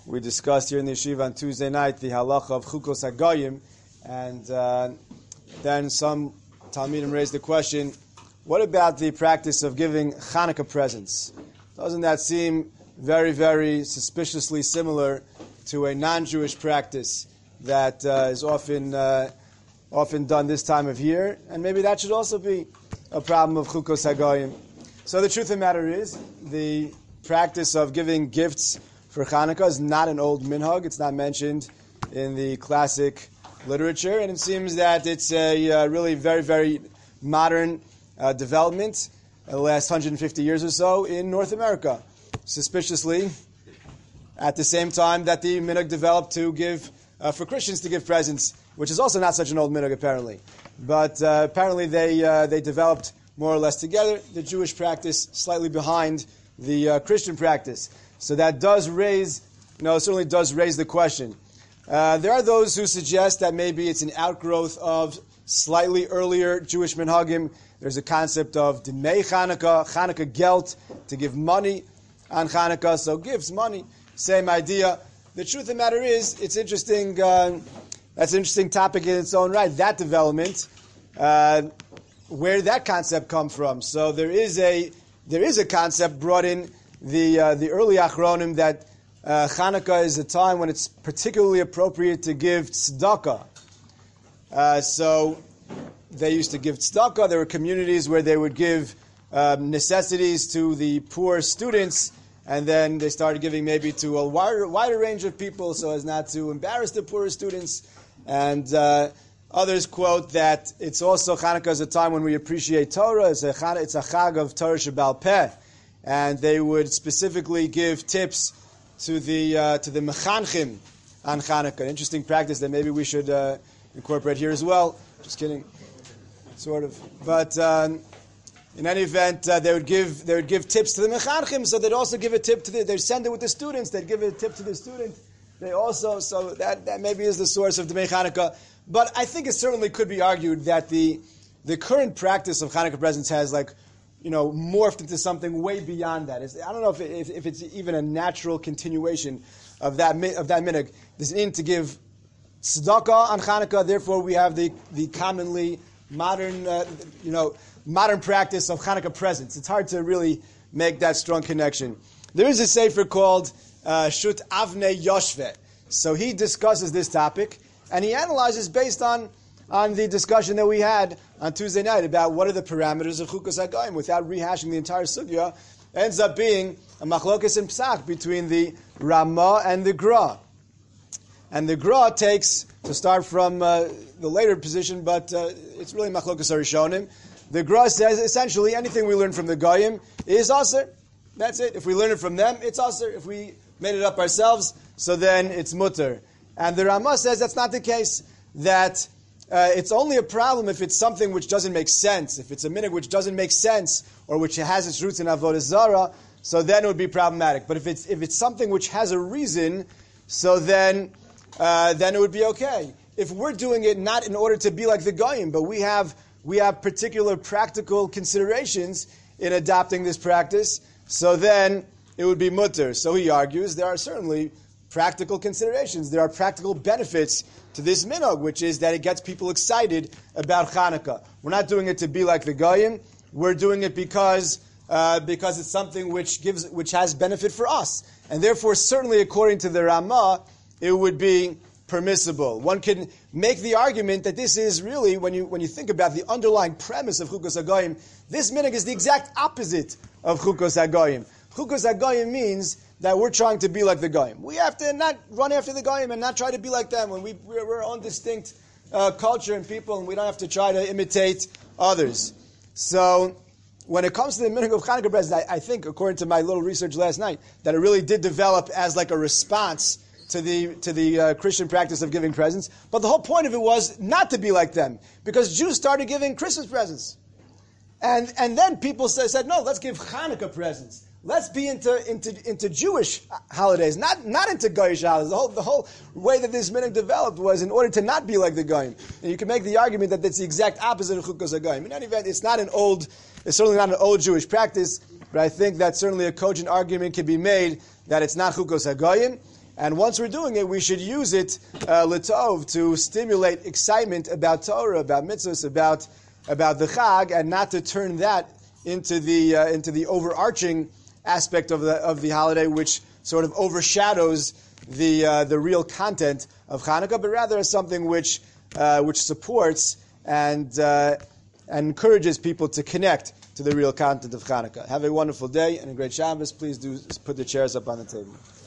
We discussed here in the yeshiva on Tuesday night the halacha of Chukos HaGoyim, and then some Talmidim raised the question, what about the practice of giving Hanukkah presents? Doesn't that seem very, very suspiciously similar to a non-Jewish practice that is often done this time of year? And maybe that should also be a problem of Chukos HaGoyim. So the truth of the matter is, the practice of giving gifts for Hanukkah is not an old minhag. It's not mentioned in the classic literature, and it seems that it's a really very, very modern development in the last 150 years or so in North America. Suspiciously, at the same time that the minhag developed to give, for Christians to give presents, which is also not such an old minhag apparently. But apparently they developed more or less together, the Jewish practice slightly behind the Christian practice. So that certainly does raise the question. There are those who suggest that maybe it's an outgrowth of slightly earlier Jewish minhagim. There's a concept of Dimei Chanukah, Chanukah gelt, to give money on Chanukah, so gifts, money, same idea. The truth of the matter is, it's interesting, that's an interesting topic in its own right, that development, where did that concept come from? So there is a concept brought in the early Achronim that Chanukah is a time when it's particularly appropriate to give tzedakah. So they used to give tzedakah. There were communities where they would give necessities to the poor students, and then they started giving maybe to a wider range of people so as not to embarrass the poorer students. And others quote that it's also Chanukah is a time when we appreciate Torah. It's a chag of Torah Shebal Peh. And they would specifically give tips to the mechanchim on Chanukah. An interesting practice that maybe we should incorporate here as well. Just kidding, sort of. But in any event, they would give tips to the mechanchim. So they'd also give a tip to they'd send it with the students. They'd give a tip to the student. They also, so that maybe is the source of Dimei Chanukah. But I think it certainly could be argued that the current practice of Chanukah presents has morphed into something way beyond that. I don't know if it's even a natural continuation of that minhag. This in to give tzedakah on Chanukah. Therefore, we have the commonly modern practice of Chanukah presents. It's hard to really make that strong connection. There is a sefer called Shut Avnei Yoshve. So he discusses this topic and he analyzes based on the discussion that we had on Tuesday night about what are the parameters of Chukos HaGoyim without rehashing the entire sugya. Ends up being a machlokes and psak between the Ramah and the Gra. And the Gra takes, to start from the later position, but it's really machlokes harishonim. The Gra says essentially anything we learn from the Goyim is aser. That's it. If we learn it from them, it's aser. If we made it up ourselves, so then it's mutter. And the Ramah says that's not the case. That it's only a problem if it's something which doesn't make sense. If it's a minhag which doesn't make sense, or which has its roots in avodah zara, so then it would be problematic. But if it's something which has a reason, so then it would be okay. If we're doing it not in order to be like the goyim, but we have particular practical considerations in adopting this practice, so then it would be mutter. So he argues there are certainly practical considerations. There are practical benefits to this minhag, which is that it gets people excited about Chanukah. We're not doing it to be like the Goyim. We're doing it because it's something which has benefit for us, and therefore, certainly according to the Ramah, it would be permissible. One can make the argument that this is really, when you think about the underlying premise of Chukos HaGoyim, this minhag is the exact opposite of Chukos HaGoyim. Chukos HaGoyim means that we're trying to be like the Goyim. We have to not run after the Goyim and not try to be like them. When we're our own distinct culture and people, and we don't have to try to imitate others. So, when it comes to the minhag of Chanukah presents, I think, according to my little research last night, that it really did develop as like a response to the Christian practice of giving presents. But the whole point of it was not to be like them, because Jews started giving Christmas presents, and then people said, no, let's give Chanukah presents. Let's be into Jewish holidays, not into Goyish holidays. The whole way that this minhag developed was in order to not be like the Goyim. And you can make the argument that that's the exact opposite of Chukos HaGoyim. In any event, it's certainly not an old Jewish practice, but I think that certainly a cogent argument can be made that it's not Chukos HaGoyim. And once we're doing it, we should use it l'tov, to stimulate excitement about Torah, about mitzvahs, about the Chag, and not to turn that into the overarching aspect of the holiday, which sort of overshadows the real content of Hanukkah, but rather as something which supports and encourages people to connect to the real content of Hanukkah. Have a wonderful day and a great Shabbos. Please do put the chairs up on the table.